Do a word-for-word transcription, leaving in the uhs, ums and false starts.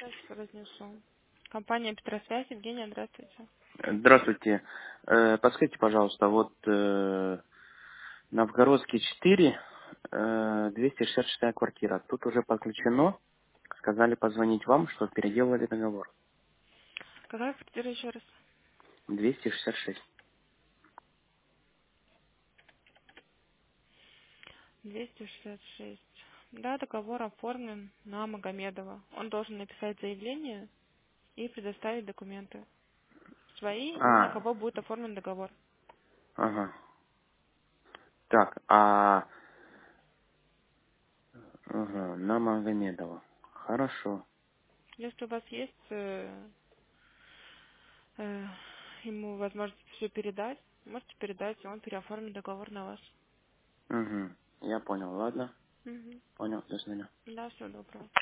Сейчас разнесу. Компания Петросвязь. Евгения, здравствуйте. Здравствуйте. Э, Подскажите, пожалуйста, вот э, Новгородский четыре, э, двести шестьдесят шестая квартира. Тут уже подключено. Сказали позвонить вам, что переделали договор. Какая квартира еще раз? двести шестьдесят шесть. двести шестьдесят шесть. Да, договор оформлен на Магомедова. Он должен написать заявление и предоставить документы. Свои, на А, кого будет оформлен договор. ага. Так, а ага, на Магомедова. Хорошо. Если у вас есть э, э, ему возможность все передать, можете передать, и он переоформит договор на вас. Угу. Я понял, ладно. Угу. Понял, до свидания. Да, всего доброго.